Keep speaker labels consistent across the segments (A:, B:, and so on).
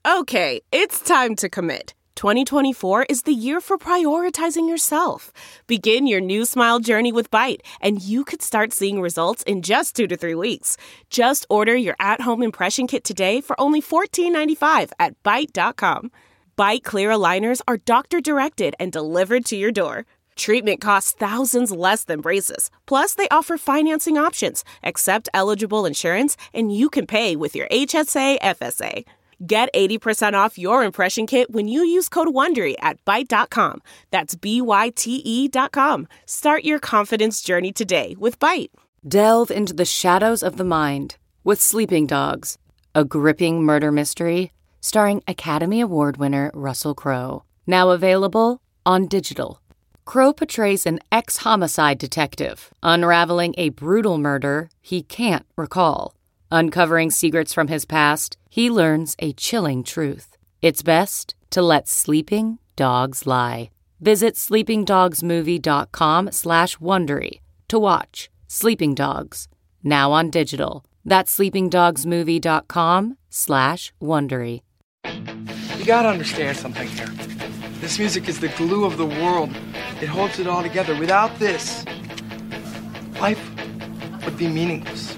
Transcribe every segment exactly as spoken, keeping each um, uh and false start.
A: Okay, it's time to commit. twenty twenty-four is the year for prioritizing yourself. Begin your new smile journey with Byte, and you could start seeing results in just two to three weeks. Just order your at-home impression kit today for only fourteen ninety-five at byte dot com. Byte clear aligners are doctor-directed and delivered to your door. Treatment costs thousands less than braces. Plus, they offer financing options, accept eligible insurance, and you can pay with your H S A F S A. Get eighty percent off your impression kit when you use code WONDERY at byte dot com. That's B Y T E dot com. Start your confidence journey today with Byte.
B: Delve into the shadows of the mind with Sleeping Dogs, a gripping murder mystery starring Academy Award winner Russell Crowe. Now available on digital. Crowe portrays an ex-homicide detective unraveling a brutal murder he can't recall. Uncovering secrets from his past, he learns a chilling truth. It's best to let sleeping dogs lie. Visit sleepingdogsmovie.com slash Wondery to watch Sleeping Dogs, now on digital. That's sleepingdogsmovie.com slash Wondery.
C: You gotta understand something here. This music is the glue of the world. It holds it all together. Without this, life would be meaningless.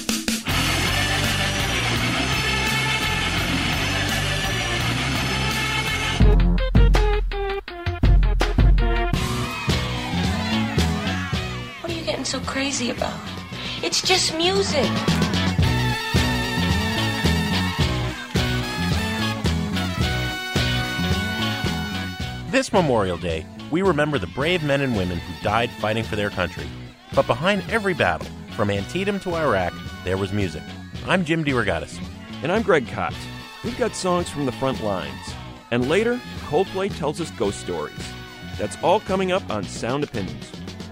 D: What are you getting so crazy about? It's just music.
E: This Memorial Day, we remember the brave men and women who died fighting for their country. But behind every battle, from Antietam to Iraq, there was music. I'm Jim DeRogatis.
F: And I'm Greg Kot. We've got songs from the front lines. And later, Coldplay tells us ghost stories. That's all coming up on Sound Opinions.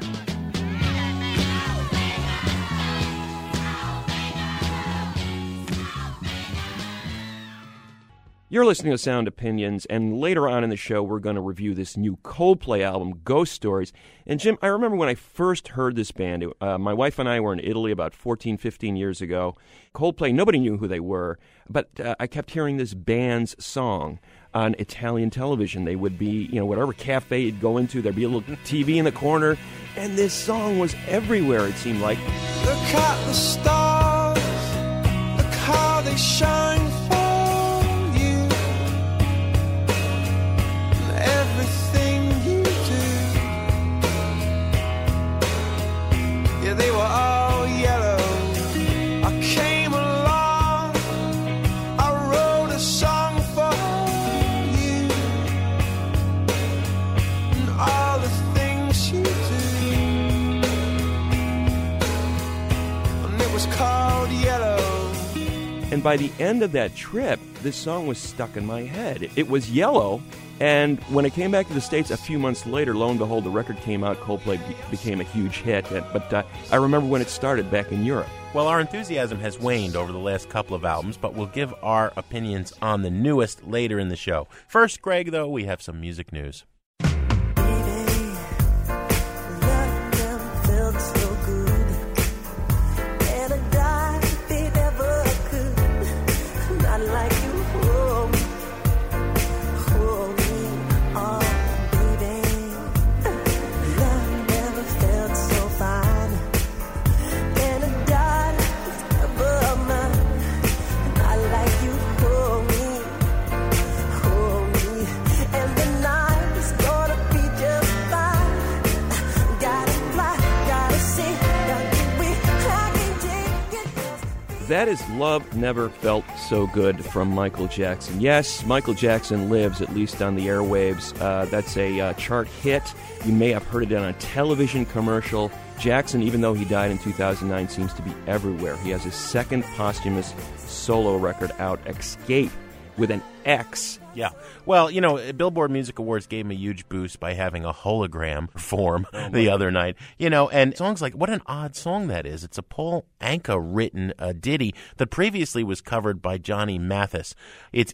F: You're listening to Sound Opinions, and later on in the show, we're going to review this new Coldplay album, Ghost Stories. And Jim, I remember when I first heard this band, uh, my wife and I were in Italy about fourteen, fifteen years ago. Coldplay, nobody knew who they were, but uh, I kept hearing this band's song on Italian television. They would be, you know, whatever cafe you'd go into, there'd be a little T V in the corner, and this song was everywhere, it seemed like.
G: Look at the stars, look how they shine for everything you do. Yeah, they were all yellow. I came along, I wrote a song for you, and all the things you do, and it was called Yellow.
F: And by the end of that trip, this song was stuck in my head. It was Yellow. And when it came back to the States a few months later, lo and behold, the record came out, Coldplay be- became a huge hit. But uh, I remember when it started back in Europe.
E: Well, our enthusiasm has waned over the last couple of albums, but we'll give our opinions on the newest later in the show. First, Greg, though, we have some music news.
F: That is Love Never Felt So Good from Michael Jackson. Yes, Michael Jackson lives, at least on the airwaves. Uh, that's a uh, chart hit. You may have heard it on a television commercial. Jackson, even though he died in two thousand nine, seems to be everywhere. He has his second posthumous solo record out, Escape, with an X.
E: Yeah. Well, you know, Billboard Music Awards gave him a huge boost by having a hologram perform oh the other night. You know, and songs like, what an odd song that is. It's a Paul Anka written uh, ditty that previously was covered by Johnny Mathis. It's eight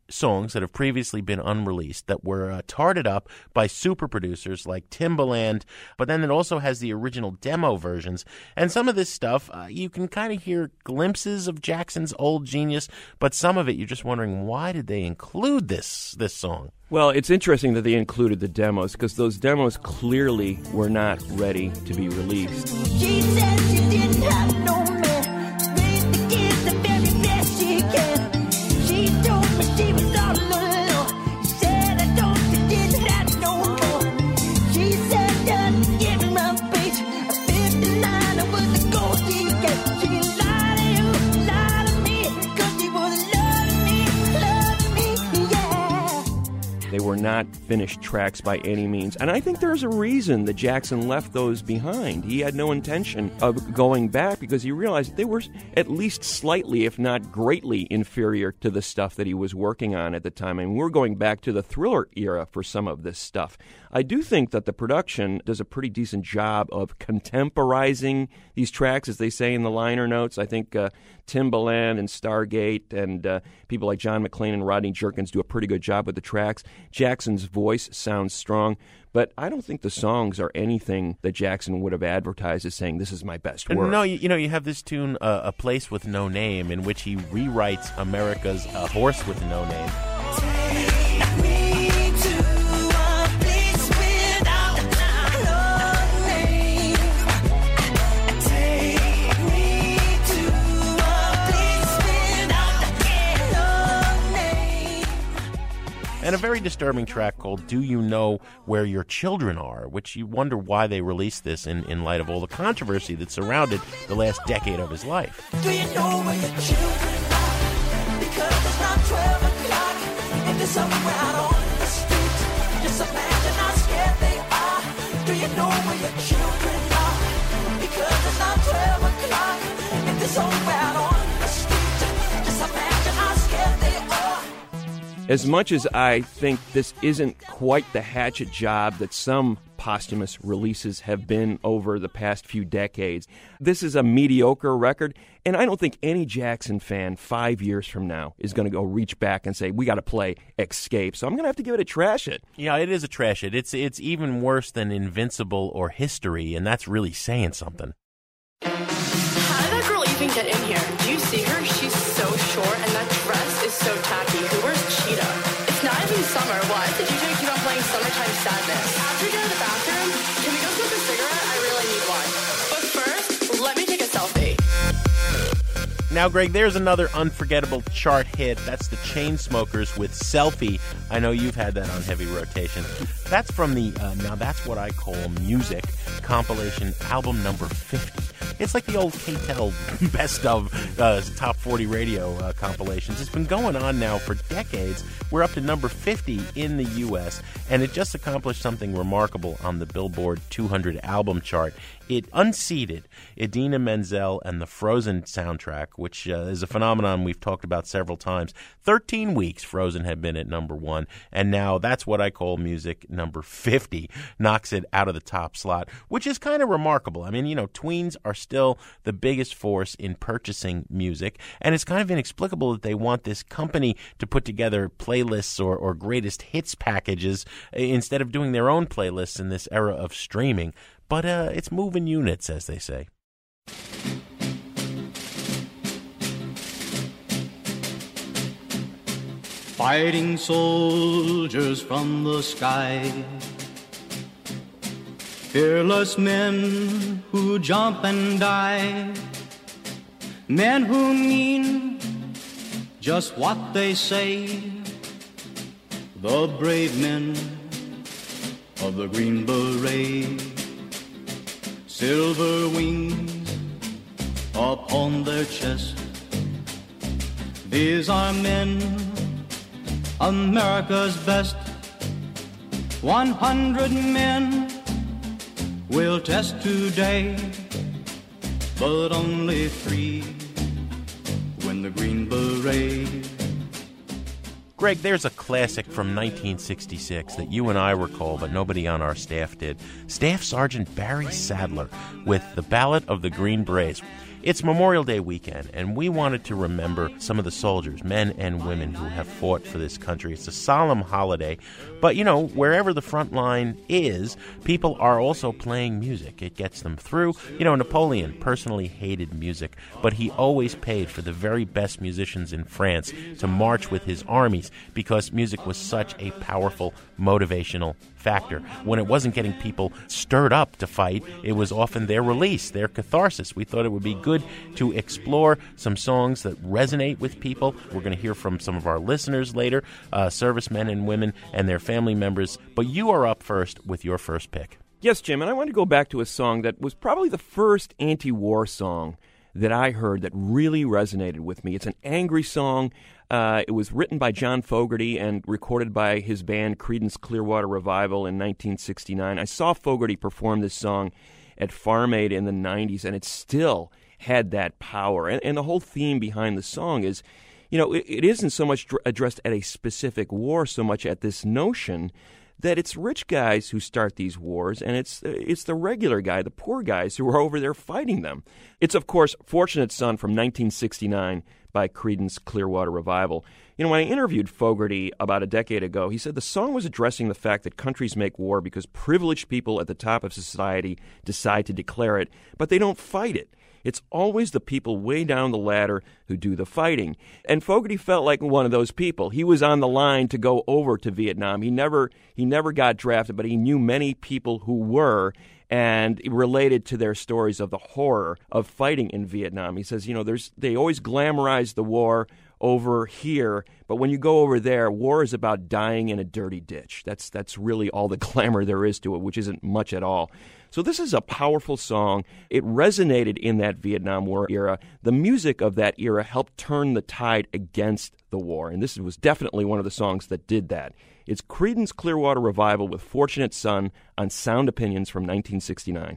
E: songs that have previously been unreleased that were uh, tarted up by super producers like Timbaland, but then it also has the original demo versions. And some of this stuff, uh, you can kind of hear glimpses of Jackson's old genius, but some of it you're just wondering, why did they include this this song?
F: Well, it's interesting that they included the demos because those demos clearly were not ready to be released.
H: She said she didn't have no man, raised the kids the very best she can. She told me she was all alone. She said I don't, she didn't have no more. She said just give me my page. At fifty-nine I was a gold digger. She lied to you, lied to me, 'cause she was loving me, loving me, yeah.
F: They were not finished tracks by any means. And I think there's a reason that Jackson left those behind. He had no intention of going back because he realized they were at least slightly, if not greatly, inferior to the stuff that he was working on at the time. I mean, we're going back to the Thriller era for some of this stuff. I do think that the production does a pretty decent job of contemporizing these tracks, as they say in the liner notes. I think uh, Timbaland and Stargate and uh, people like John McClane and Rodney Jerkins do a pretty good job with the tracks. Jackson's voice sounds strong, but I don't think the songs are anything that Jackson would have advertised as saying, this is my best work.
E: No, you, you know, you have this tune, uh, A Place With No Name, in which he rewrites America's A Horse With No Name. And a very disturbing track called Do You Know Where Your Children Are, which you wonder why they released this in, in light of all the controversy that surrounded the last decade of his life.
H: Do you know where your children are? Because it's not twelve o'clock and there's somewhere out on the street. Just imagine how scared they are. Do you know where your children are? Because it's not twelve o'clock and there's somewhere out on the street. Just imagine how scared they are.
F: As much as I think this isn't quite the hatchet job that some posthumous releases have been over the past few decades, this is a mediocre record, and I don't think any Jackson fan five years from now is going to go reach back and say, we got to play Escape, so I'm going to have to give it a trash it.
E: Yeah, it is a trash it. It's, it's even worse than Invincible or History, and that's really saying something.
I: How did that girl even get in here? Do you see her? She's so short, and that dress is so tacky. Who wears cheetah? It's not even summer. Why does the D J keep on playing Summertime Sadness? After we go to the bathroom, can we go smoke a cigarette? I really need one. But first, let me take a selfie.
E: Now, Greg, there's another unforgettable chart hit. That's the Chainsmokers with Selfie. I know you've had that on heavy rotation. That's from the uh, Now That's What I Call Music compilation album number fifty. It's like the old K T E L best of uh, top forty radio uh, compilations. It's been going on now for decades. We're up to number fifty in the U S, and it just accomplished something remarkable on the Billboard two hundred album chart. It unseated Idina Menzel and the Frozen soundtrack, which uh, is a phenomenon we've talked about several times. thirteen weeks Frozen had been at number one, and now That's What I Call Music, number fifty, knocks it out of the top slot, which is kind of remarkable. I mean, you know, tweens are still the biggest force in purchasing music, and it's kind of inexplicable that they want this company to put together playlists or, or greatest hits packages instead of doing their own playlists in this era of streaming. But uh, it's moving units, as they say.
J: Fighting soldiers from the sky, fearless men who jump and die, men who mean just what they say, the brave men of the Green Beret. Silver wings upon their chest, these are men, America's best. One hundred men will test today, but only three win the Green Beret.
E: Greg, there's a classic from nineteen sixty-six that you and I recall, but nobody on our staff did. Staff Sergeant Barry Sadler with The Ballad of the Green Berets. It's Memorial Day weekend, and we wanted to remember some of the soldiers, men and women, who have fought for this country. It's a solemn holiday, but, you know, wherever the front line is, people are also playing music. It gets them through. You know, Napoleon personally hated music, but he always paid for the very best musicians in France to march with his armies because music was such a powerful motivational factor. When it wasn't getting people stirred up to fight, it was often their release, their catharsis. We thought it would be good to explore some songs that resonate with people. We're going to hear from some of our listeners later, uh, servicemen and women and their family members. But you are up first with your first pick.
F: Yes, Jim, and I want to go back to a song that was probably the first anti-war song that I heard that really resonated with me. It's an angry song. Uh, it was written by John Fogerty and recorded by his band Creedence Clearwater Revival in nineteen sixty-nine. I saw Fogerty perform this song at Farm Aid in the nineties, and it still had that power. And, and the whole theme behind the song is, you know, it, it isn't so much dr- addressed at a specific war so much at this notion that it's rich guys who start these wars, and it's it's the regular guy, the poor guys, who are over there fighting them. It's, of course, Fortunate Son from nineteen sixty-nine by Creedence Clearwater Revival. You know, when I interviewed Fogerty about a decade ago, he said the song was addressing the fact that countries make war because privileged people at the top of society decide to declare it, but they don't fight it. It's always the people way down the ladder who do the fighting. And Fogerty felt like one of those people. He was on the line to go over to Vietnam. He never he never got drafted, but he knew many people who were and related to their stories of the horror of fighting in Vietnam. He says, you know, there's they always glamorize the war over here, but when you go over there, war is about dying in a dirty ditch. That's that's really all the glamour there is to it, which isn't much at all. So this is a powerful song. It resonated in that Vietnam War era. The music of that era helped turn the tide against the war, and this was definitely one of the songs that did that. It's Creedence Clearwater Revival with Fortunate Son on Sound Opinions from nineteen sixty-nine.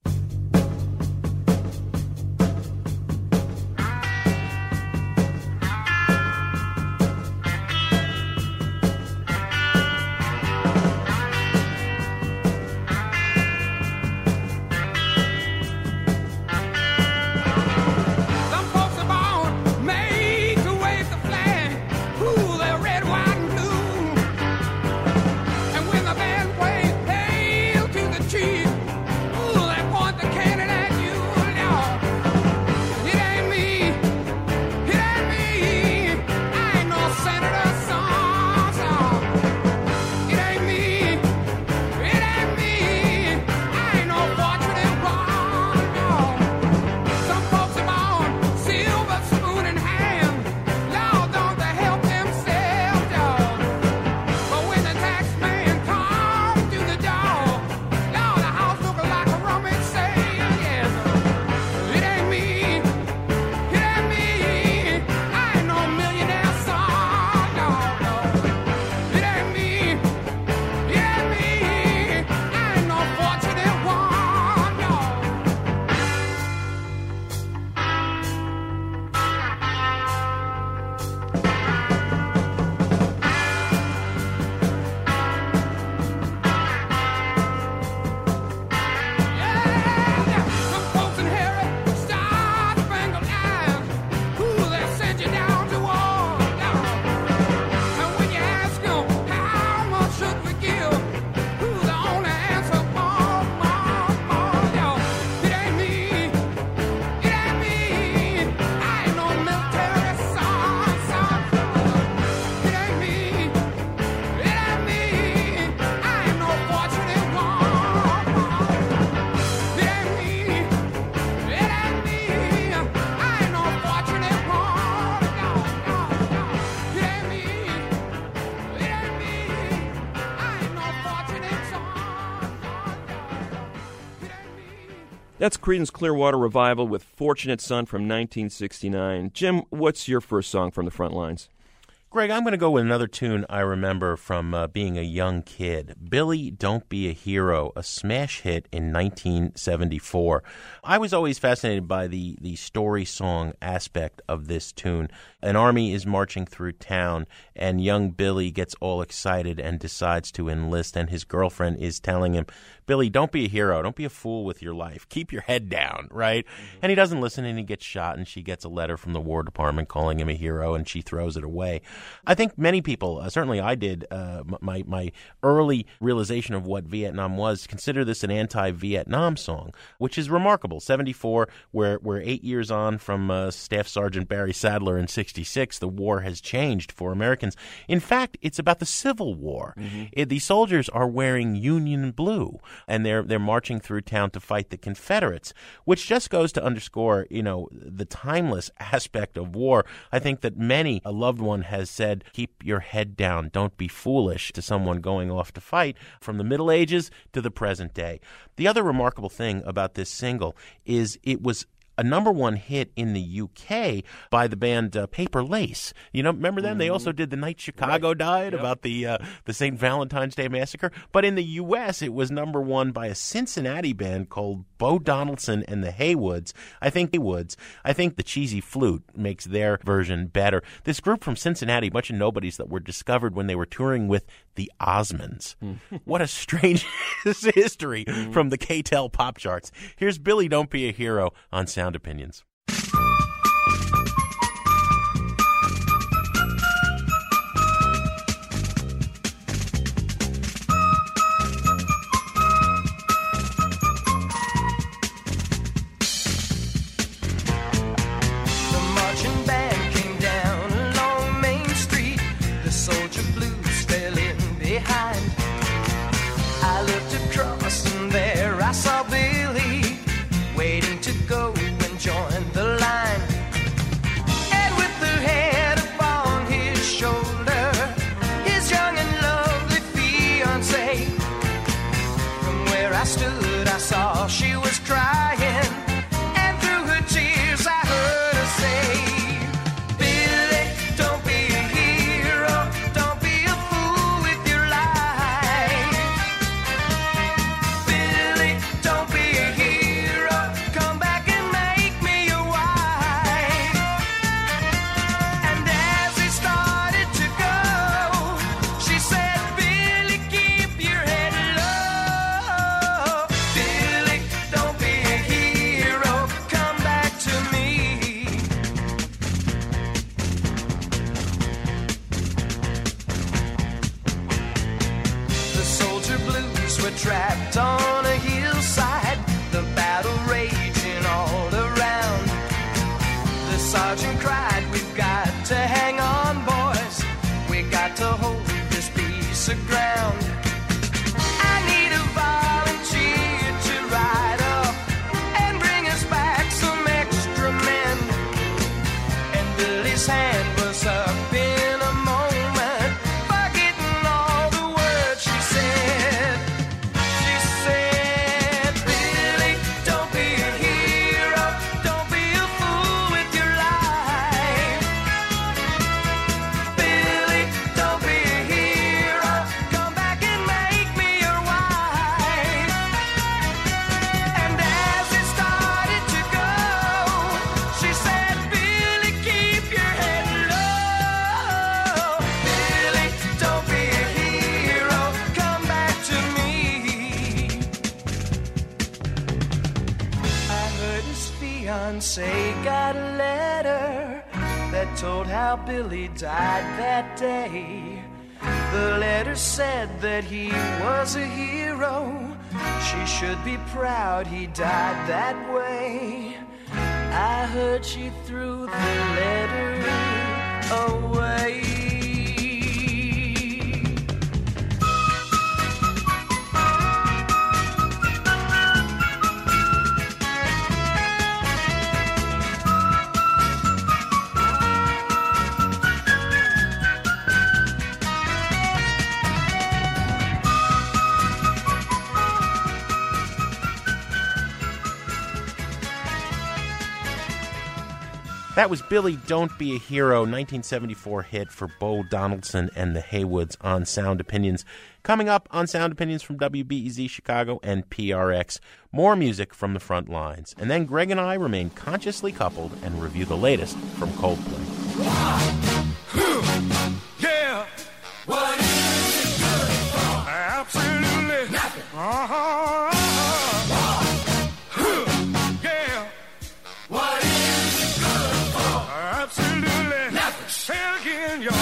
F: That's Creedence Clearwater Revival with Fortunate Son from nineteen sixty-nine. Jim, what's your first song from the front lines?
E: Greg, I'm going to go with another tune I remember from uh, being a young kid. Billy, Don't Be a Hero, a smash hit in nineteen seventy-four. I was always fascinated by the, the story song aspect of this tune. An army is marching through town, and young Billy gets all excited and decides to enlist, and his girlfriend is telling him, Billy, don't be a hero. Don't be a fool with your life. Keep your head down, right? Mm-hmm. And he doesn't listen, and he gets shot, and she gets a letter from the War Department calling him a hero, and she throws it away. I think many people, uh, certainly I did, uh, my my early realization of what Vietnam was, consider this an anti-Vietnam song, which is remarkable. seventy-four, we're, we're eight years on from uh, Staff Sergeant Barry Sadler in sixty-six. The war has changed for Americans. In fact, it's about the Civil War. Mm-hmm. It, the soldiers are wearing Union blue, and they're they're marching through town to fight the Confederates, which just goes to underscore, you know, the timeless aspect of war. I think that many, a loved one has said, keep your head down, don't be foolish, to someone going off to fight, from the Middle Ages to the present day. The other remarkable thing about this single is it was a number one hit in the U K by the band uh, Paper Lace. You know, remember them? Mm-hmm. They also did The Night Chicago right. Died, yep. about the uh, the Saint Valentine's Day Massacre. But in the U S, it was number one by a Cincinnati band called Bo Donaldson and the Haywoods. I think Haywoods. I think the Cheesy Flute makes their version better. This group from Cincinnati, a bunch of nobodies that were discovered when they were touring with the Osmonds. Mm-hmm. What a strange history mm-hmm. from the K T E L pop charts. Here's Billy, Don't Be a Hero on Sound Opinions.
G: She was crying, and through her tears I heard her say, Billy, don't be a hero, don't be a fool with your life. Billy, don't be a hero, come back and make me your wife. And as he started to go, she said, Billy, keep your head low. Billy, don't be a hero, come back to me. The soldier blues were trapped on a hillside, the battle raging all around. The sergeant cried, we've got to hang on, boys, we got to hold this piece of ground. I need a volunteer to ride up and bring us back some extra men. And Billy's hand was up in a moment, forgetting all the words she said. She said, Billy, don't be a hero, don't be a fool with your life. Billy, don't be a hero, come back and make me your wife. And as it started to go, she said, Billy, keep your head low. Billy, don't be a hero, come back to me. I heard his fiancé got a letter that told how Billy died that day. The letter said that he was a hero. She should be proud he died that way. I heard she threw the letter away.
E: That was Billy Don't Be a Hero, nineteen seventy-four hit for Bo Donaldson and the Haywoods on Sound Opinions. Coming up on Sound Opinions from W B E Z Chicago and P R X, more music from the front lines. And then Greg and I remain consciously coupled and review the latest from Coldplay.
G: Yeah. What is it good for? Absolutely nothing. Uh-huh. Yeah. What is it good for? Absolutely nothing. Say it again, y'all.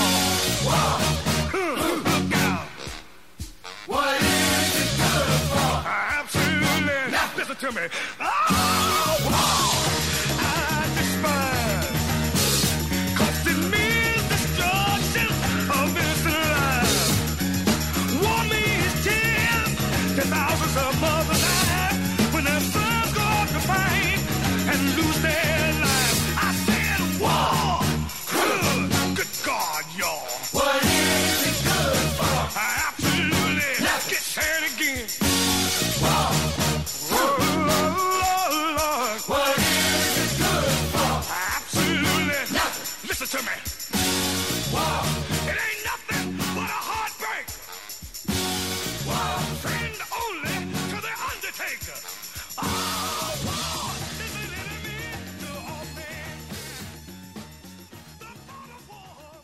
G: Look out. What is it good for? Absolutely nothing. Listen to me. Oh, wow. I despise. Cause it means destruction of this life. War means tears to thousands of mothers' lives when their sons go out to fight and lose their lives. I said war. Good God, y'all. What is it good for? Absolutely. Let's get sad again. Wow. Oh, Lord, Lord. What is it good for? Absolutely. Nothing. Listen to me. Wow. It ain't nothing but a heartbreak. Wow. Friend only to the undertaker. Oh, wow. This is enemy to all things. The thought of war.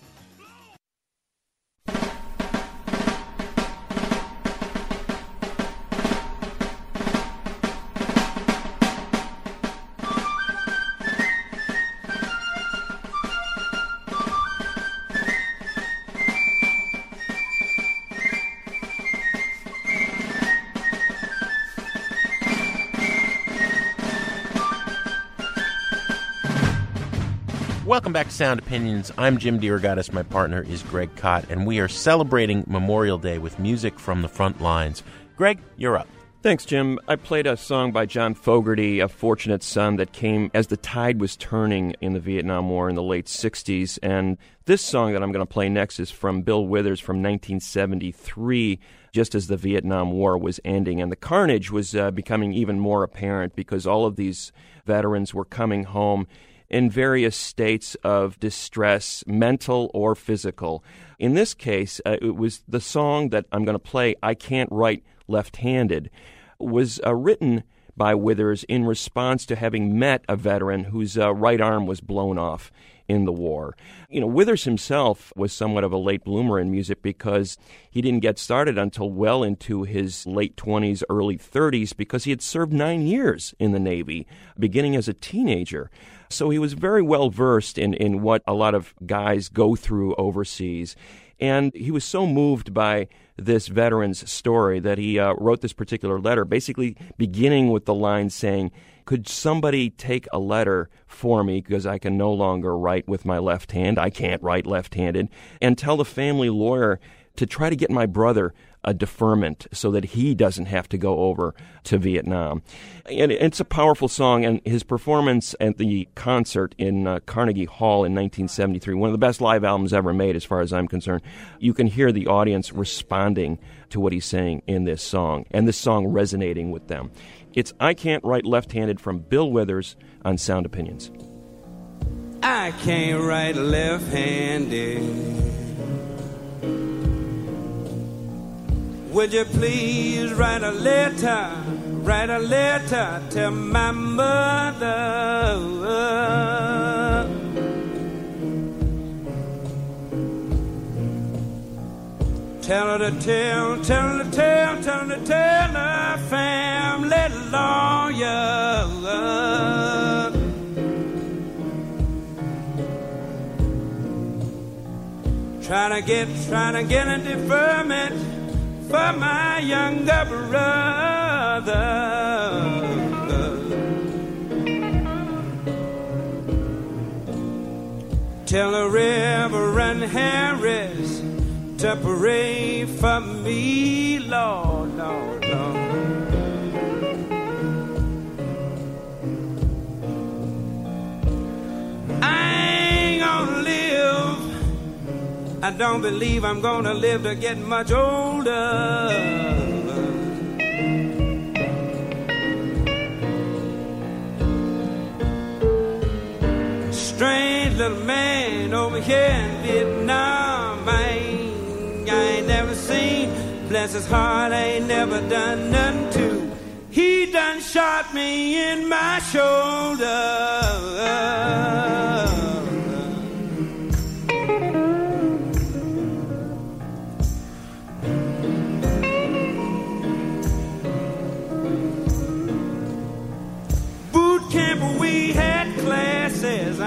E: Welcome back to Sound Opinions. I'm Jim DeRogatis. My partner is Greg Kot, and we are celebrating Memorial Day with music from the front lines. Greg, you're up.
F: Thanks, Jim. I played a song by John Fogerty, A Fortunate Son, that came as the tide was turning in the Vietnam War in the late sixties. And this song that I'm going to play next is from Bill Withers from nineteen seventy-three, just as the Vietnam War was ending. And the carnage was uh, becoming even more apparent because all of these veterans were coming home in various states of distress, mental or physical. In this case, uh, it was the song that I'm going to play, I Can't Write Left-Handed, was uh, written by Withers in response to having met a veteran whose uh, right arm was blown off in the war. You know, Withers himself was somewhat of a late bloomer in music because he didn't get started until well into his late twenties, early thirties, because he had served nine years in the Navy, beginning as a teenager. So he was very well versed in, in what a lot of guys go through overseas. And he was so moved by this veteran's story that he uh, wrote this particular letter, basically beginning with the line saying, could somebody take a letter for me because I can no longer write with my left hand, I can't write left-handed, and tell the family lawyer to try to get my brother a deferment so that he doesn't have to go over to Vietnam. And it's a powerful song, and his performance at the concert in uh, Carnegie Hall in nineteen seventy-three, one of the best live albums ever made as far as I'm concerned, you can hear the audience responding to what he's saying in this song, and this song resonating with them. It's I Can't Write Left-Handed from Bill Withers on Sound Opinions.
K: I can't write left-handed. Would you please write a letter, write a letter to my mother? Tell her to tell, tell her to tell, tell her to tell her family lawyer. Trying to get, trying to get a deferment for my younger brother. Tell the Reverend Harris to pray for me, Lord, Lord, Lord. I ain't gonna live, I don't believe I'm gonna live to get much older. strange little man over here in Vietnam. I ain't, I ain't never seen. Bless his heart, I ain't never done nothing to. He done shot me in my shoulder. Boot camp, we had classes.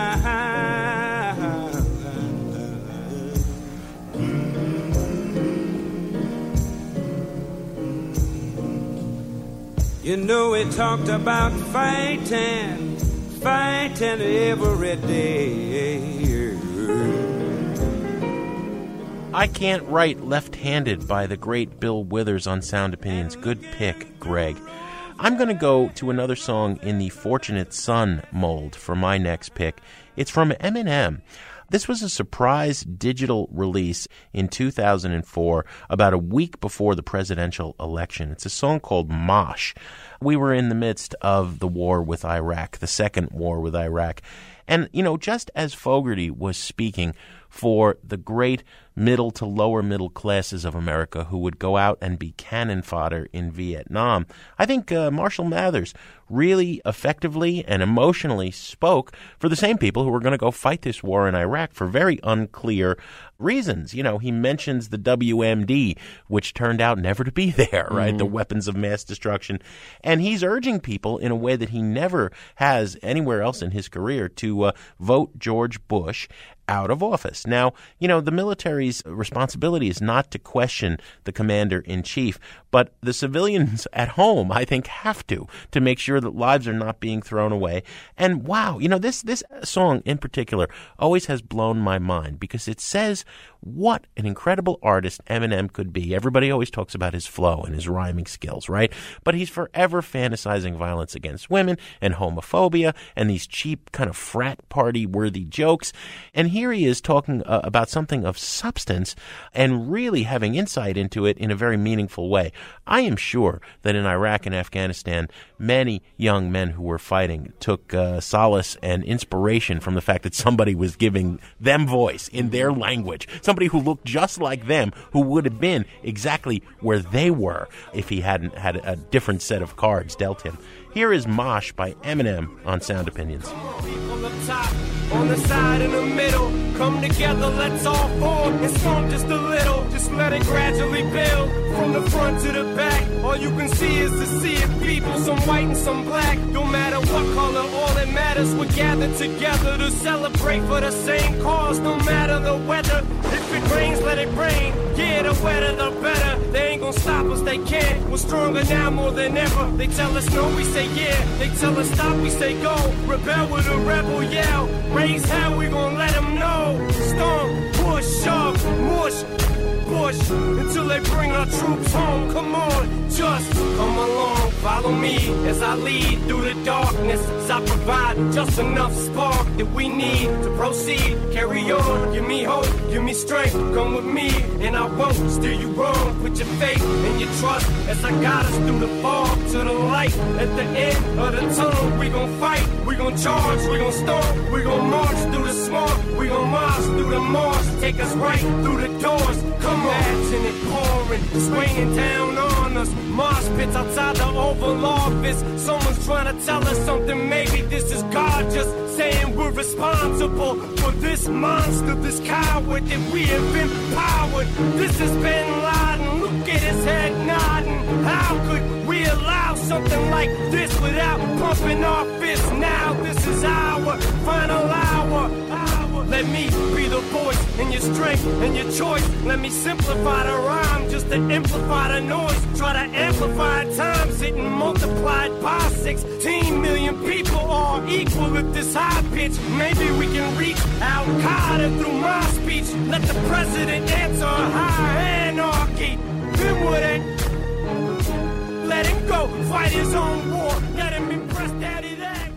K: You know, we talked about fighting, fighting every day.
E: I Can't Write Left-Handed by the great Bill Withers on Sound Opinions. Good pick, Greg. I'm going to go to another song in the Fortunate Son mold for my next pick. It's from Eminem. This was a surprise digital release in two thousand four, about a week before the presidential election. It's a song called Mosh. We were in the midst of the war with Iraq, the second war with Iraq. And, you know, just as Fogerty was speaking for the great middle to lower middle classes of America who would go out and be cannon fodder in Vietnam, I think uh, Marshall Mathers really effectively and emotionally spoke for the same people who were going to go fight this war in Iraq for very unclear reasons. You know, he mentions the W M D, which turned out never to be there, right? Mm-hmm. The weapons of mass destruction. And he's urging people in a way that he never has anywhere else in his career to uh, vote George Bush out of office. Now, you know, the military's responsibility is not to question the commander-in-chief, but the civilians at home, I think, have to, to make sure that lives are not being thrown away. And wow, you know, this, this song in particular always has blown my mind because it says what an incredible artist Eminem could be. Everybody always talks about his flow and his rhyming skills, right? But he's forever fantasizing violence against women and homophobia and these cheap kind of frat party-worthy jokes. And here he is talking uh, about something of substance and really having insight into it in a very meaningful way. I am sure that in Iraq and Afghanistan, many young men who were fighting took uh, solace and inspiration from the fact that somebody was giving them voice in their language. Somebody who looked just like them, who would have been exactly where they were if he hadn't had a different set of cards dealt him. Here is Mosh by Eminem on Sound Opinions.
G: On the top, on the side, in the middle, come together, let's all form and storm just a little. Just let it gradually build from the front to the back. All you can see is the sea of people, some white and some black. No matter what color, all that matters, we're gathered together to celebrate for the same cause. No matter the weather, if it rains, let it rain. Yeah, the wetter, the better. They ain't gonna stop us, they can't. We're stronger now more than ever. They tell us no, we say yeah. They tell us stop, we say go. Rebel with a rebel yell. Raise hell, we gon' let them know. Storm, push, shove, mush, push until they bring our troops home. Come on, just come along, follow me as I lead through the darkness. As I provide just enough spark that we need to proceed. Carry on, give me hope, give me strength. Come with me, and I won't steer you wrong. Put your faith and your trust as I guide us through the fog to the light. At the end of the tunnel, we gon' fight, we gon' charge, we gon' storm, we gon' march through the swamp, we gon' march through the marsh. Take us right through the doors. Come on, imagine it pouring, swinging down on us. Mosh pits outside the Oval Office. Someone's trying to tell us something. Maybe this is God just saying we're responsible for this monster, this coward that we have empowered. This is Bin Laden. Look at his head nodding. How could we allow something like this without pumping our fists? Now this is our final hour. hour. Let me be the voice and your strength and your choice. Let me simplify the rhyme just to amplify the noise. Try to amplify times it and multiplied by sixteen million people are equal at this high pitch. Maybe we can reach Al-Qaeda through my speech. Let the president answer high anarchy. Then what ain't? Let him go, fight his own war. Let him impress daddy that way.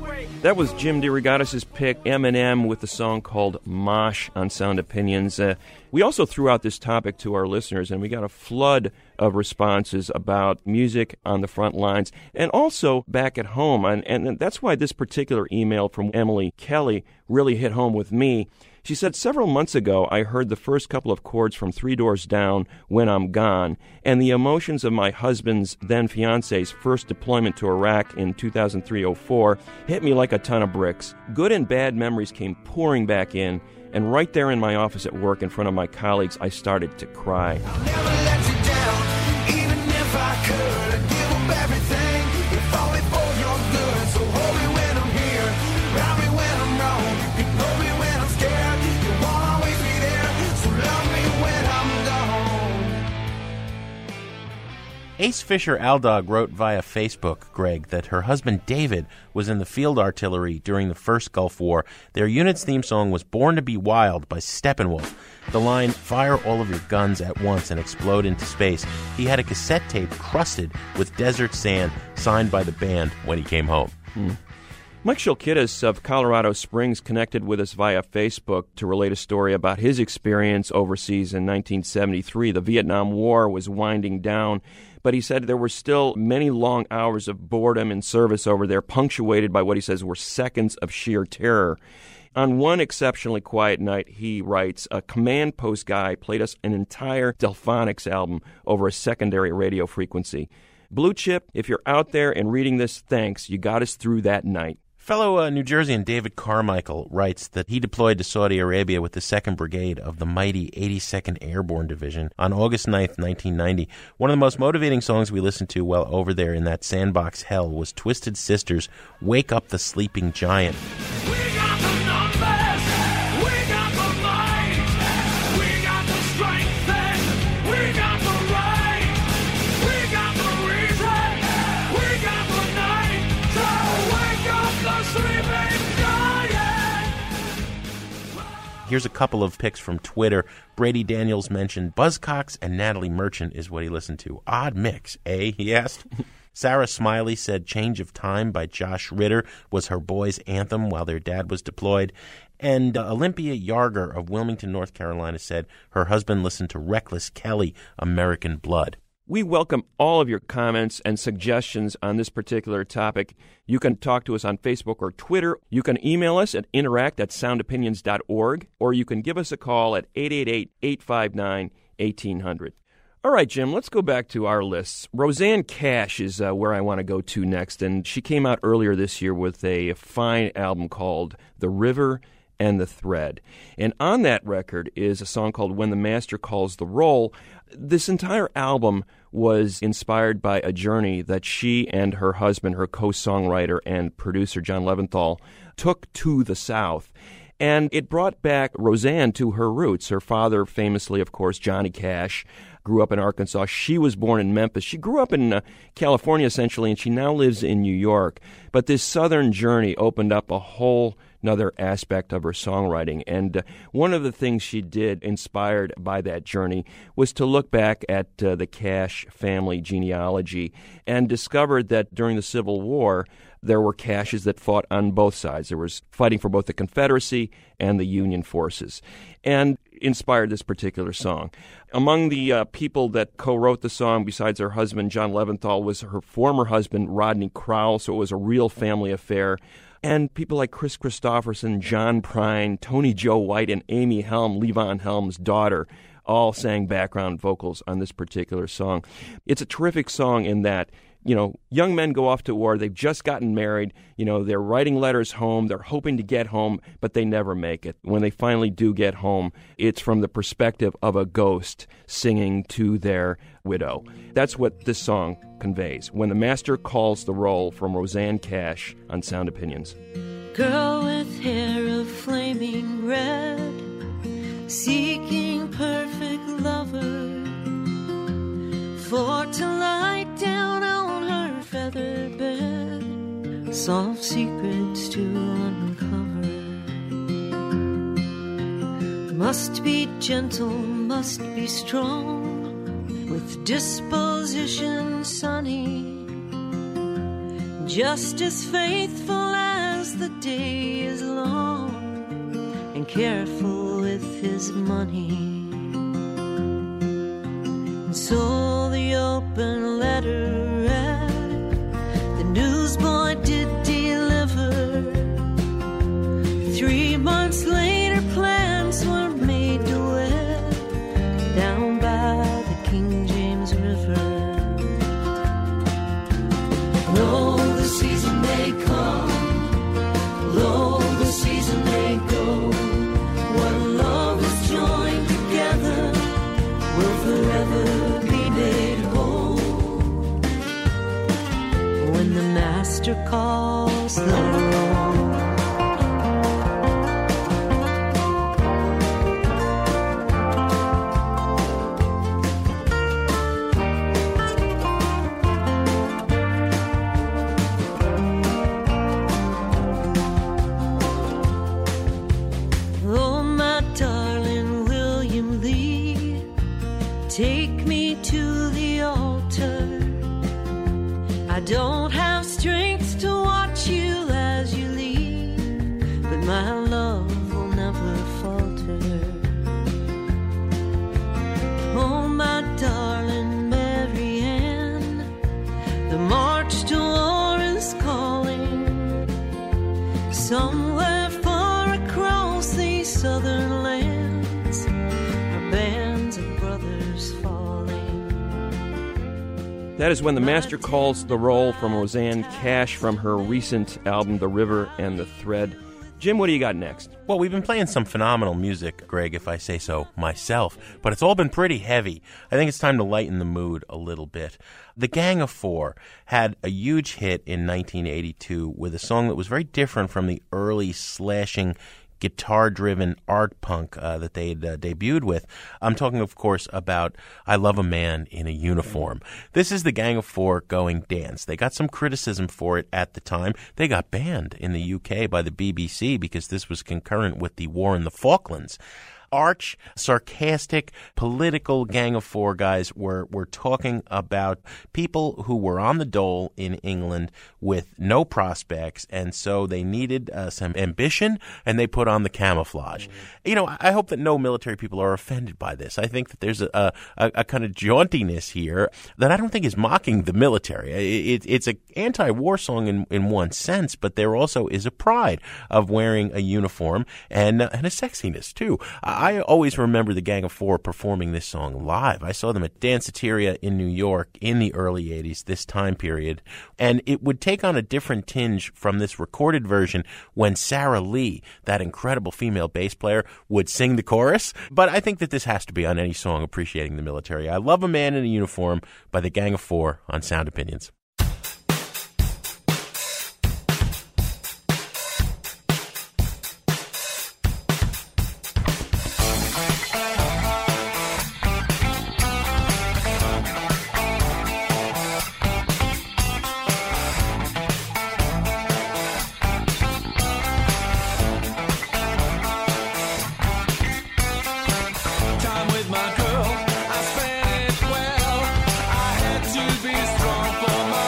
F: That was Jim DeRogatis' pick, Eminem, with the song called Mosh on Sound Opinions. Uh, we also threw out this topic to our listeners, and we got a flood of responses about music on the front lines and also back at home. And, and that's why this particular email from Emily Kelly really hit home with me. She said, several months ago, I heard the first couple of chords from Three Doors Down, When I'm Gone, and the emotions of my husband's then-fiance's first deployment to Iraq in two thousand three oh four hit me like a ton of bricks. Good and bad memories came pouring back in, and right there in my office at work in front of my colleagues, I started to cry.
G: I'll never let you down, even if I could. I'd give up everything, if only for your good. So hold me when I'm here, round me when I'm wrong. You can hold me when I'm scared, you won't always be there. So love me when I'm gone.
E: Ace Fisher Aldog wrote via Facebook, Greg, that her husband David was in the field artillery during the first Gulf War. Their unit's theme song was Born to Be Wild by Steppenwolf. The line, fire all of your guns at once and explode into space. He had a cassette tape crusted with desert sand signed by the band when he came home.
F: Hmm. Mike Shulkidis of Colorado Springs connected with us via Facebook to relate a story about his experience overseas in nineteen seventy-three. The Vietnam War was winding down, but he said there were still many long hours of boredom in service over there, punctuated by what he says were seconds of sheer terror. On one exceptionally quiet night, he writes, a command post guy played us an entire Delphonics album over a secondary radio frequency. Blue Chip, if you're out there and reading this, thanks. You got us through that night.
E: Fellow uh, New Jerseyan David Carmichael writes that he deployed to Saudi Arabia with the second Brigade of the mighty eighty-second Airborne Division on August ninth, nineteen ninety. One of the most motivating songs we listened to while over there in that sandbox hell was Twisted Sister's Wake Up the Sleeping Giant.
G: We got the numbers, we got the might, we got the strength, and we got the right, we got the reason, we got the night, so wake up the sleeping giant.
E: Here's a couple of picks from Twitter. Brady Daniels mentioned Buzzcocks and Natalie Merchant is what he listened to. Odd mix, eh? He asked. Sarah Smiley said Change of Time by Josh Ritter was her boys' anthem while their dad was deployed. And uh, Olympia Yarger of Wilmington, North Carolina said her husband listened to Reckless Kelly, American Blood.
F: We welcome all of your comments and suggestions on this particular topic. You can talk to us on Facebook or Twitter. You can email us at interact at sound opinions dot org, or you can give us a call at eight eight eight, eight five nine, one eight hundred. All right, Jim, let's go back to our lists. Rosanne Cash is uh, where I want to go to next, and she came out earlier this year with a fine album called The River and the Thread. And on that record is a song called When the Master Calls the Roll. This entire album was inspired by a journey that she and her husband, her co-songwriter and producer John Leventhal, took to the South. And it brought back Rosanne to her roots. Her father, famously, of course, Johnny Cash, grew up in Arkansas. She was born in Memphis. She grew up in uh, California, essentially, and she now lives in New York. But this southern journey opened up a whole another aspect of her songwriting. And uh, one of the things she did, inspired by that journey, was to look back at uh, the Cash family genealogy and discovered that during the Civil War, there were Cashes that fought on both sides. There was fighting for both the Confederacy and the Union forces, and inspired this particular song. Among the uh, people that co-wrote the song, besides her husband, John Leventhal, was her former husband, Rodney Crowell, so it was a real family affair. And people like Chris Christopherson, John Prine, Tony Joe White, and Amy Helm, Levon Helm's daughter, all sang background vocals on this particular song. It's a terrific song in that, you know, young men go off to war, they've just gotten married, you know, they're writing letters home, they're hoping to get home, but they never make it. When they finally do get home, it's from the perspective of a ghost singing to their widow. That's what this song conveys. When the Master Calls the Roll, from Rosanne Cash on Sound Opinions.
H: Girl with hair of flaming red, seeking perfect lover, for to lie down on her feather bed, soft secrets to uncover. Must be gentle, must be strong, with disposition sunny, just as faithful as
L: as the day is long and careful with his money. And so the open letter read, the newsboy did deliver. Three months later, plans were made to wed down by the King James River. Lo, the season may come, lo, the season may go. One love is joined together will forever be made whole. When the master calls the roll. Take me to the altar. I don't have strength to watch you as you leave, but my love will never falter. Oh, my darling Mary Ann, the march to war is calling. Somewhere far across these southern lands are bands of brothers falling.
F: That is When the Master Calls the Roll from Rosanne Cash from her recent album, The River and the Thread. Jim, what do you got next?
E: Well, we've been playing some phenomenal music, Greg, if I say so myself, but it's all been pretty heavy. I think it's time to lighten the mood a little bit. The Gang of Four had a huge hit in nineteen eighty-two with a song that was very different from the early slashing guitar-driven art punk uh, that they had uh, debuted with. I'm talking, of course, about I Love a Man in a Uniform. This is the Gang of Four going dance. They got some criticism for it at the time. They got banned in the U K by the B B C because this was concurrent with the war in the Falklands. Arch, sarcastic, political Gang of Four guys were, were talking about people who were on the dole in England with no prospects, and so they needed uh, some ambition, and they put on the camouflage. Mm-hmm. You know, I hope that no military people are offended by this. I think that there's a, a, a kind of jauntiness here that I don't think is mocking the military. It, it, it's an anti-war song in, in one sense, but there also is a pride of wearing a uniform and, uh, and a sexiness, too. I I always remember the Gang of Four performing this song live. I saw them at Danceteria in New York in the early eighties, this time period, and it would take on a different tinge from this recorded version when Sarah Lee, that incredible female bass player, would sing the chorus. But I think that this has to be on any song appreciating the military. I Love a Man in a Uniform by the Gang of Four on Sound Opinions.
G: My girl, I spent it well. I had to be strong for my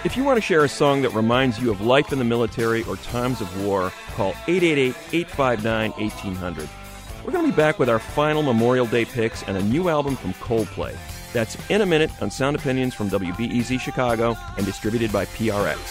F: If you want to share a song that reminds you of life in the military or times of war, call eight eight eight, eight five nine, one eight hundred. We're going to be back with our final Memorial Day picks and a new album from Coldplay. That's in a minute on Sound Opinions from W B E Z Chicago and distributed by P R X.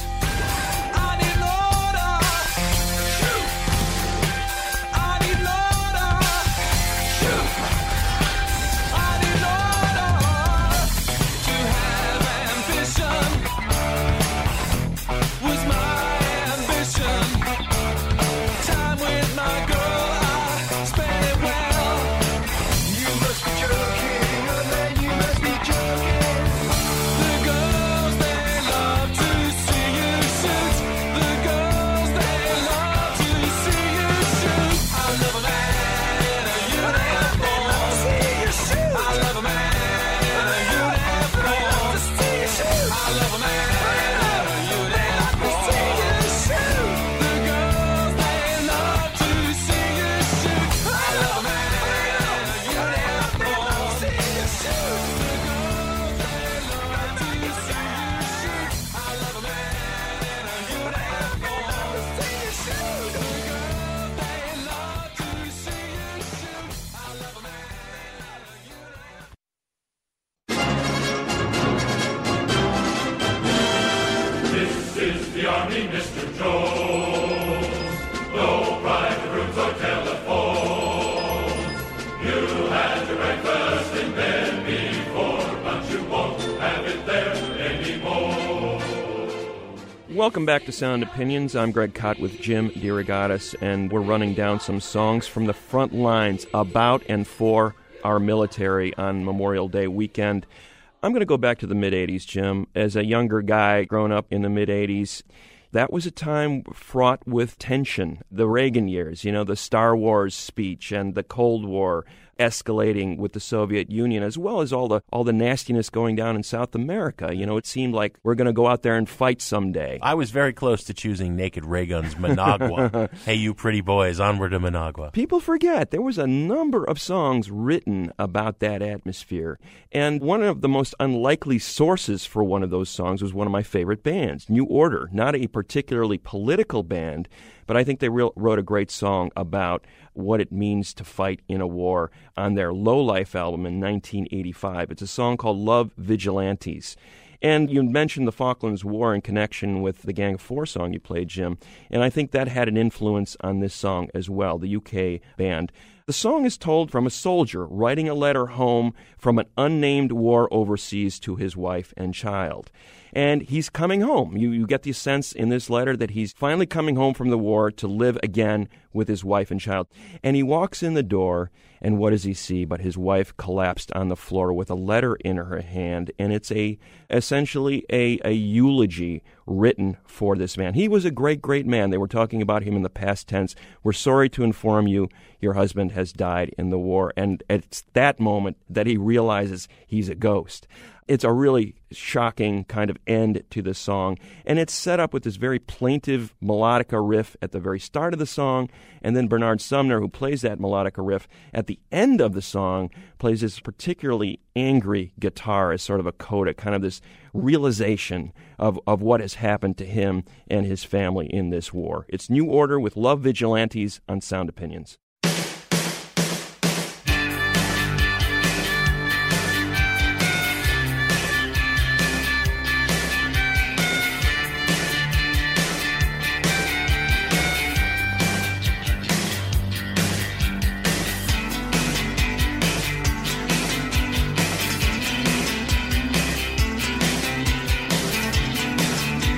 F: Welcome back to Sound Opinions. I'm Greg Kot with Jim DeRogatis, and we're running down some songs from the front lines about and for our military on Memorial Day weekend. I'm going to go back to the mid-eighties, Jim. As a younger guy growing up in the mid-eighties, that was a time fraught with tension. The Reagan years, you know, the Star Wars speech and the Cold War escalating with the Soviet Union, as well as all the all the nastiness going down in South America. You know, it seemed like we're going to go out there and fight someday.
E: I was very close to choosing Naked Ray Gun's Managua. Hey, you pretty boys, onward to Managua.
F: People forget there was a number of songs written about that atmosphere. And one of the most unlikely sources for one of those songs was one of my favorite bands, New Order. Not a particularly political band, but I think they re- wrote a great song about what it means to fight in a war on their Low Life album in nineteen eighty-five. It's a song called Love Vigilantes. And you mentioned the Falklands War in connection with the Gang of Four song you played, Jim, and I think that had an influence on this song as well, the U K band. The song is told from a soldier writing a letter home from an unnamed war overseas to his wife and child. And he's coming home. You, you get the sense in this letter that he's finally coming home from the war to live again with his wife and child. And he walks in the door, and what does he see? But his wife collapsed on the floor with a letter in her hand, and it's a essentially a, a eulogy written for this man. He was a great, great man. They were talking about him in the past tense. We're sorry to inform you your husband has died in the war. And it's that moment that he realizes he's a ghost. It's a really shocking kind of end to the song, and it's set up with this very plaintive melodica riff at the very start of the song, and then Bernard Sumner, who plays that melodica riff at the end of the song, plays this particularly angry guitar as sort of a coda, kind of this realization of, of what has happened to him and his family in this war. It's New Order with Love Vigilantes on Sound Opinions.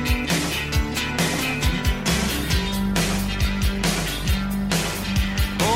G: Oh,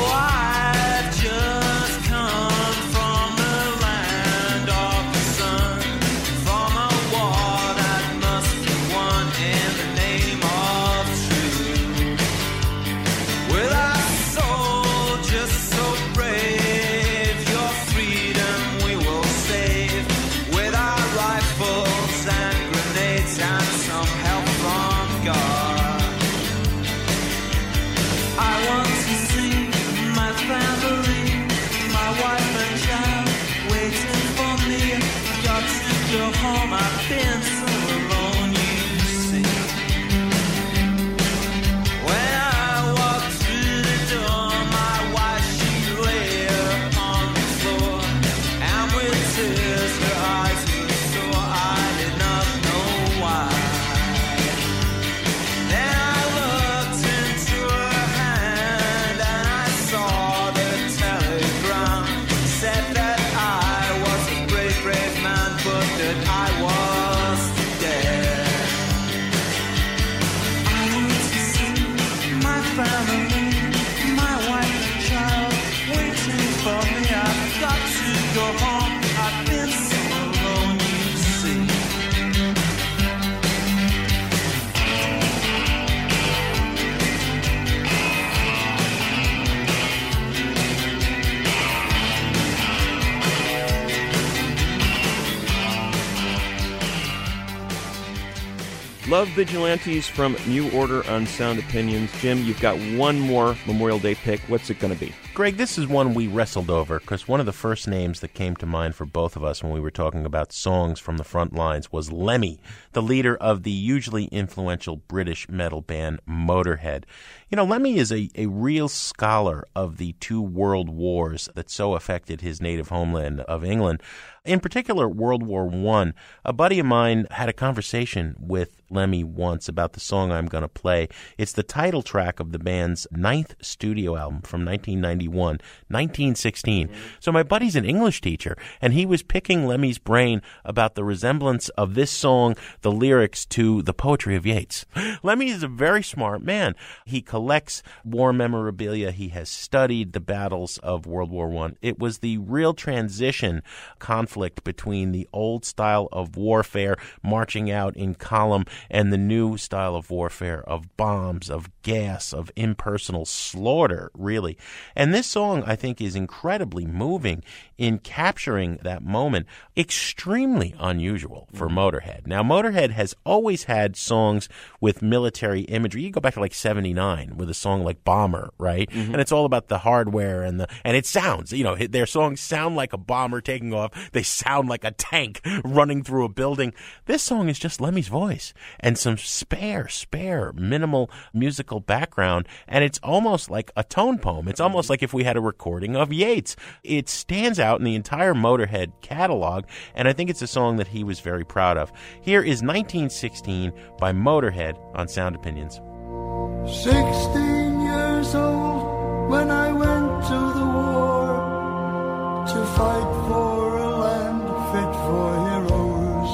F: Love Vigilantes from New Order on Sound Opinions. Jim, you've got one more Memorial Day pick. What's it going to be?
E: Greg, this is one we wrestled over because one of the first names that came to mind for both of us when we were talking about songs from the front lines was Lemmy, the leader of the hugely influential British metal band Motorhead. You know, Lemmy is a, a real scholar of the two world wars that so affected his native homeland of England. In particular, World War One. A buddy of mine had a conversation with Lemmy once about the song I'm going to play. It's the title track of the band's ninth studio album from nineteen ninety-one, nineteen sixteen. So my buddy's an English teacher, and he was picking Lemmy's brain about the resemblance of this song, the lyrics, to the poetry of Yeats. Lemmy is a very smart man. He collects war memorabilia. He has studied the battles of World War One. It was the real transition conflict between the old style of warfare, marching out in column, and the new style of warfare of bombs, of gas, of impersonal slaughter, really. And this song, I think, is incredibly moving in capturing that moment. Extremely unusual for Motorhead. Now, Motorhead has always had songs with military imagery. You go back to like seventy-nine with a song like Bomber, right? Mm-hmm. And it's all about the hardware and the, and it sounds, you know, their songs sound like a bomber taking off. They sound like a tank running through a building. This song is just Lemmy's voice and some spare, spare, minimal musical background, and it's almost like a tone poem. It's almost like if we had a recording of Yeats. It stands out in the entire Motorhead catalog, and I think it's a song that he was very proud of. Here is nineteen sixteen by Motorhead on Sound Opinions.
L: Sixteen years old when I went to the war to fight for a land fit for heroes.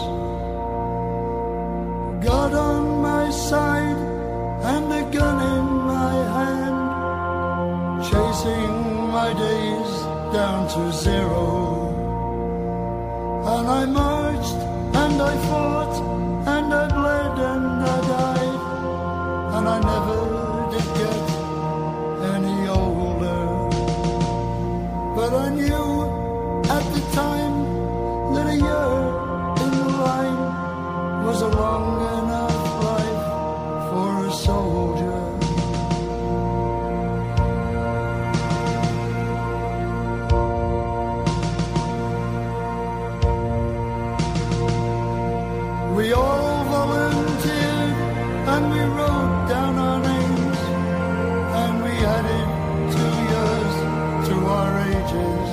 L: God on my side and a gun in my hand, chasing my days down to zero. And I marched and I fought and I bled and I died, and I never did get any older. But I knew at the time that a year in the line was a long enough life for a soldier. We all volunteered and we wrote down our names, and we added two years to our ages.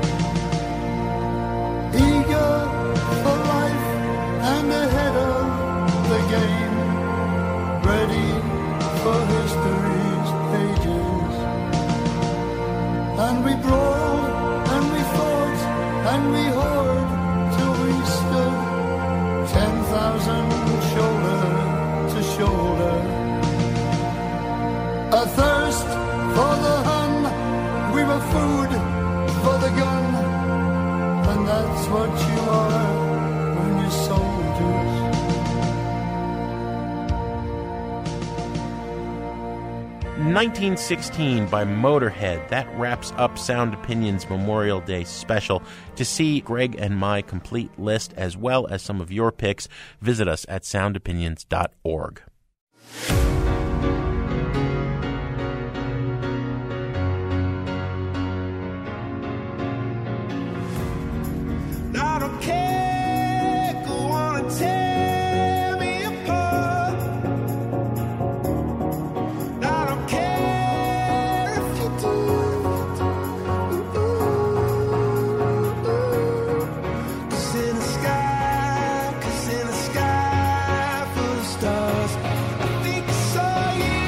L: Eager for life and ahead of the game, ready for history's pages. And we brawled and we fought and we hoard till we stood ten thousand shoulder to shoulder. A thirst for the Hun, we were food for the gun, and that's what you are when you're soldiers.
E: nineteen sixteen by Motorhead. That wraps up Sound Opinions Memorial Day special. To see Greg and my complete list, as well as some of your picks, visit us at sound opinions dot org.
G: I don't care, go on and tear me apart. I don't care if you do. Cause in the sky, cause in the sky full of stars, I think I saw you.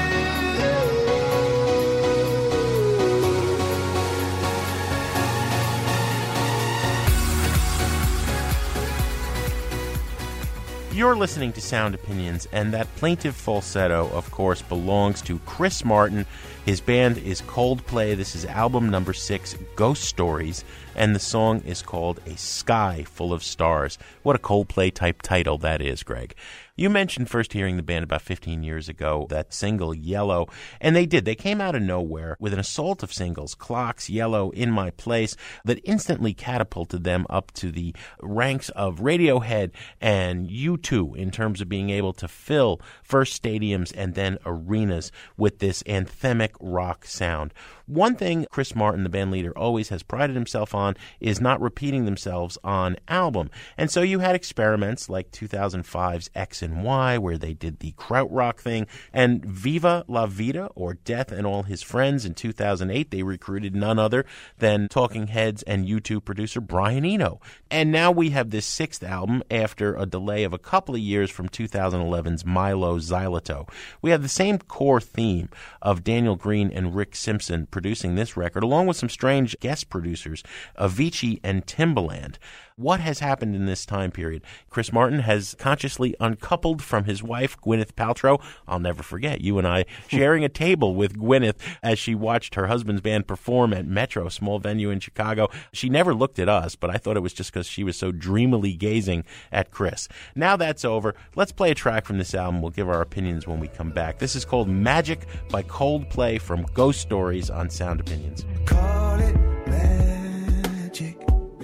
E: You're listening to Sound Opinions, and that plaintive falsetto, of course, belongs to Chris Martin. His band is Coldplay. This is album number six, Ghost Stories. and the song is called A Sky Full of Stars. What a Coldplay-type title that is, Greg. You mentioned first hearing the band about fifteen years ago, that single, Yellow, and they did. They came out of nowhere with an assault of singles, Clocks, Yellow, In My Place, that instantly catapulted them up to the ranks of Radiohead and U two in terms of being able to fill first stadiums and then arenas with this anthemic rock sound. One thing Chris Martin, the band leader, always has prided himself on is not repeating themselves on album. And so you had experiments like two thousand five's X and Y, where they did the krautrock thing, and Viva La Vida, or Death and All His Friends, in two thousand eight. They recruited none other than Talking Heads and U two producer Brian Eno. And now we have this sixth album after a delay of a couple of years from two thousand eleven's Milo Xyloto. We have the same core theme of Daniel Green and Rick Simpson producing this record, along with some strange guest producers, Avicii and Timbaland. What has happened in this time period? Chris Martin has consciously uncoupled from his wife, Gwyneth Paltrow. I'll never forget you and I sharing a table with Gwyneth as she watched her husband's band perform at Metro, a small venue in Chicago. She never looked at us, but I thought it was just because she was so dreamily gazing at Chris. Now that's over. Let's play a track from this album. We'll give our opinions when we come back. This is called Magic by Coldplay from Ghost Stories on Sound Opinions.
G: Call it magic.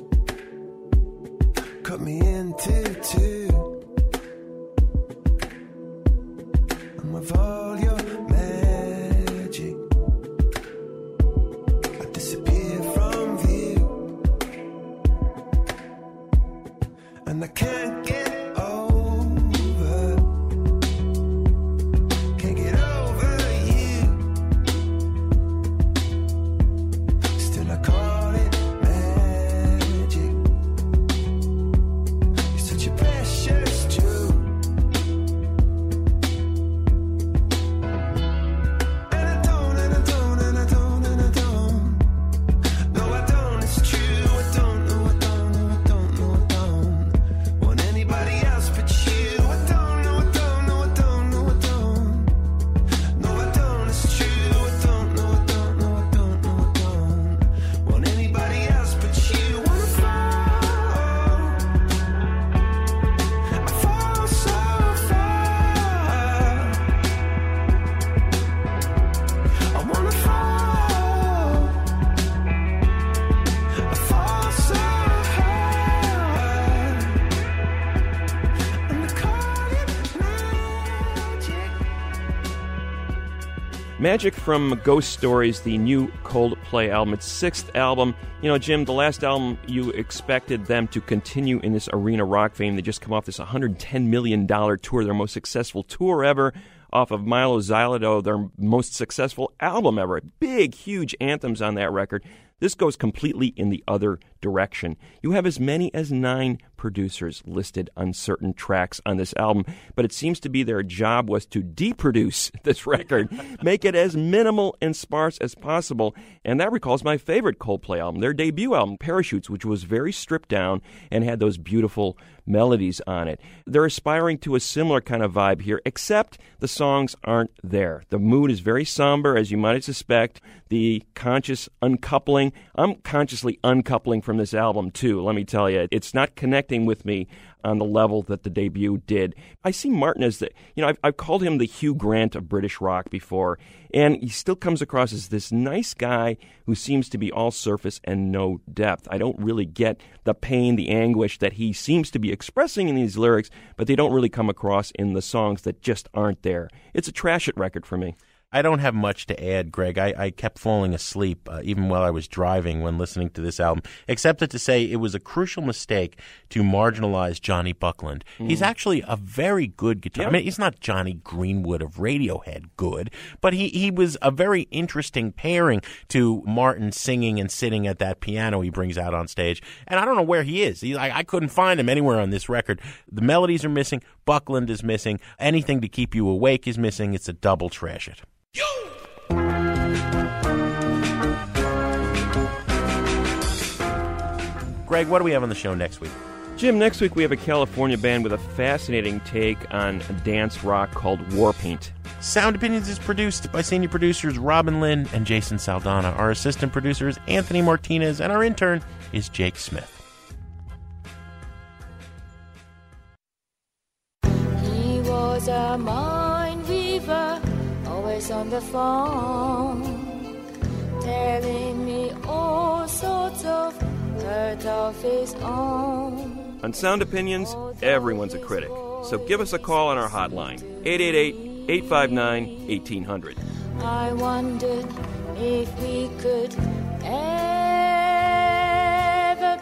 G: Cut me into two. And with all your magic, I disappear from view. And I can't get over, can't get over you. Still I call it magic. You're such a precious truth. And I don't, and I don't, and I don't, and I don't. No, I don't, it's true. I don't, no, I don't, no, I don't, no, I don't want anybody else but you. I don't, no, I don't, no, I don't, no, I don't. No, I don't, it's true. I don't, no, I don't, no, I don't, no, I don't want anybody else but you. Wanna fall, I fall so far. I wanna fall, I fall so hard. And I call it magic.
F: Magic from Ghost Stories, the new Coldplay album, its sixth album. You know, Jim, the last album, you expected them to continue in this arena rock fame. They just come off this one hundred ten million dollars tour, their most successful tour ever, off of Milo Xyloto, their most successful album ever. Big, huge anthems on that record. This goes completely in the other direction. You have as many as nine producers listed on certain tracks on this album, but it seems to be their job was to deproduce this record, make it as minimal and sparse as possible, and that recalls my favorite Coldplay album, their debut album, Parachutes, which was very stripped down and had those beautiful melodies on it. They're aspiring to a similar kind of vibe here, except the songs aren't there. The mood is very somber, as you might suspect. The conscious uncoupling. I'm consciously uncoupling from this album, too, let me tell you. It's not connecting with me on the level that the debut did. I see Martin as the, you know, I've, I've called him the Hugh Grant of British rock before, and he still comes across as this nice guy who seems to be all surface and no depth. I don't really get the pain, the anguish that he seems to be expressing in these lyrics, but they don't really come across in the songs that just aren't there. It's a trash it record for me.
E: I don't have much to add, Greg. I, I kept falling asleep uh, even while I was driving when listening to this album, except that to say it was a crucial mistake to marginalize Johnny Buckland. Mm. He's actually a very good guitar. Yeah. I mean, he's not Johnny Greenwood of Radiohead good, but he, he was a very interesting pairing to Martin singing and sitting at that piano he brings out on stage. And I don't know where he is. He, I, I couldn't find him anywhere on this record. The melodies are missing. Buckland is missing. Anything to keep you awake is missing. It's a double trash it. Greg, what do we have on the show next week?
F: Jim, next week we have a California band with a fascinating take on a dance rock called Warpaint.
E: Sound Opinions is produced by senior producers Robin Lynn and Jason Saldana. Our assistant producer is Anthony Martinez, and our intern is Jake Smith.
L: He was a mind weaver, always on the phone, telling me all sorts of hurt of his own.
F: On Sound Opinions, everyone's a critic. So give us a call on our hotline, eight eight eight, eight five nine, eighteen hundred.
L: I wondered if we could ever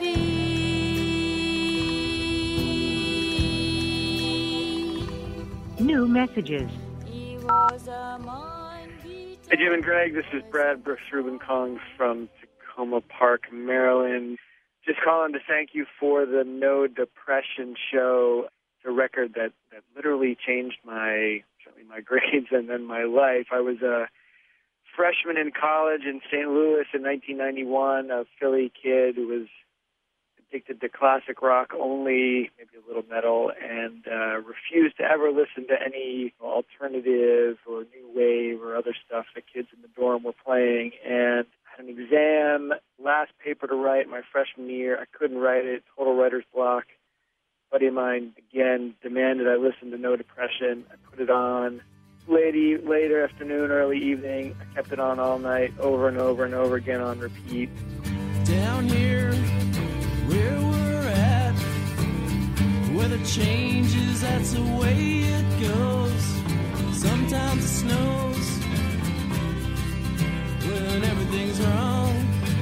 L: be.
M: New messages.
L: He was a mind beater.
N: Hey, Jim and Greg, this is Brad Brooks Rubin calling from Tacoma Park, Maryland. Just calling to thank you for the No Depression show. It's a record that, that literally changed my certainly my grades and then my life. I was a freshman in college in Saint Louis in nineteen ninety-one, a Philly kid who was addicted to classic rock only, maybe a little metal, and uh, refused to ever listen to any alternative or new wave or other stuff that kids in the dorm were playing. And I had an exam, last paper to write my freshman year. I couldn't write it, total writer's block. A buddy of mine, again, demanded I listen to No Depression. I put it on late, e- later afternoon, early evening. I kept it on all night, over and over and over again on repeat.
G: Down here where we're at, where the changes, that's the way it goes. Sometimes it snows when everything's wrong.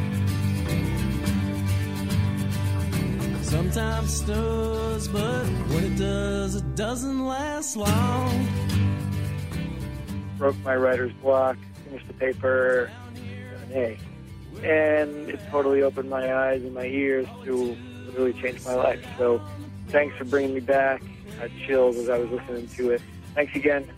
G: Sometimes it snows, but when it does, it doesn't last long.
N: Broke my writer's block, finished the paper, an A. And it totally opened my eyes and my ears to literally change my life. So thanks for bringing me back. I had chills as I was listening to it. Thanks again.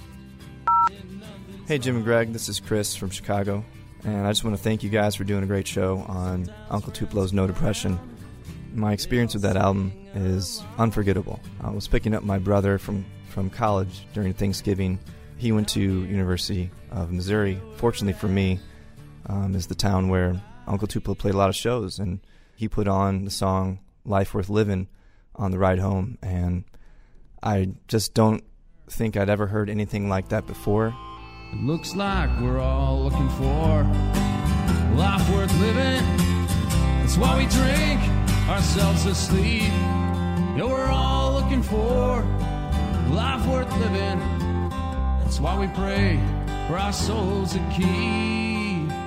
O: Hey, Jim and Greg, this is Chris from Chicago. And I just want to thank you guys for doing a great show on Uncle Tupelo's No Depression. My experience with that album is unforgettable. I was picking up my brother from, from college during Thanksgiving. He went to University of Missouri. Fortunately for me, um, is the town where Uncle Tupelo played a lot of shows, and he put on the song Life Worth Living on the ride home, and I just don't think I'd ever heard anything like that before.
G: It looks like we're all looking for life worth living. That's why we drink ourselves to sleep. Yeah, we're all looking for life worth living. That's why we pray for our souls to keep.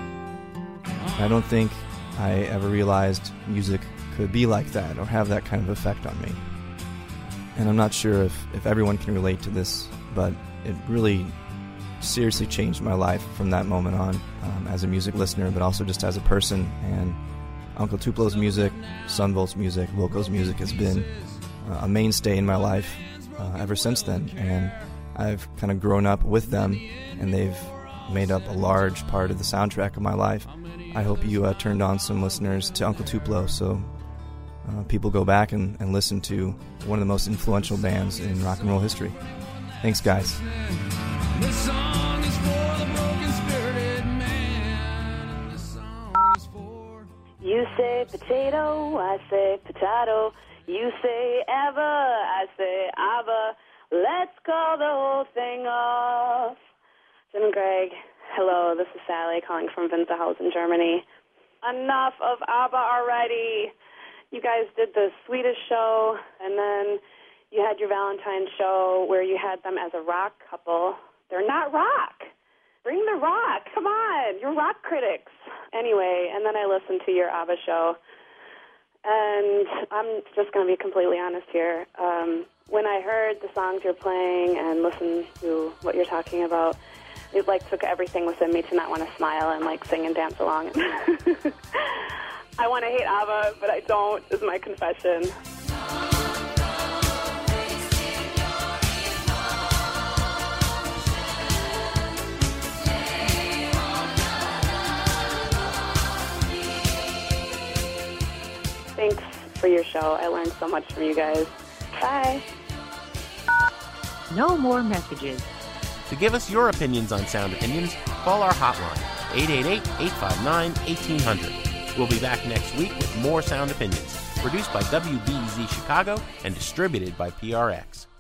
O: I don't think I ever realized music could be like that or have that kind of effect on me. And I'm not sure if, if everyone can relate to this, but it really seriously changed my life from that moment on, um, as a music listener, but also just as a person. And Uncle Tupelo's music, Son Volt's music, Wilco's music has been uh, a mainstay in my life uh, ever since then. And I've kind of grown up with them, and they've made up a large part of the soundtrack of my life. I hope you uh, turned on some listeners to Uncle Tupelo so uh, people go back and, and listen to one of the most influential bands in rock and roll history. Thanks, guys.
G: This song is for the broken-spirited man. This song is for...
P: You say potato, I say potato. You say ever, I say Abba. Let's call the whole thing off. Jim and Greg, hello, this is Sally calling from Winterhausen, Germany. Enough of ABBA already. You guys did the Swedish show, and then you had your Valentine's show where you had them as a rock couple. They're not rock. Bring the rock. Come on. You're rock critics. Anyway, and then I listened to your ABBA show, and I'm just going to be completely honest here. Um, when I heard the songs you're playing and listened to what you're talking about, it like took everything within me to not want to smile and like sing and dance along. I want to hate ABBA, but I don't, is my confession. Thanks for your show. I learned so much from you guys. Bye.
M: No more messages.
E: To give us your opinions on Sound Opinions, call our hotline, eight eight eight, eight five nine, one eight zero zero. We'll be back next week with more Sound Opinions, produced by W B E Z Chicago and distributed by P R X.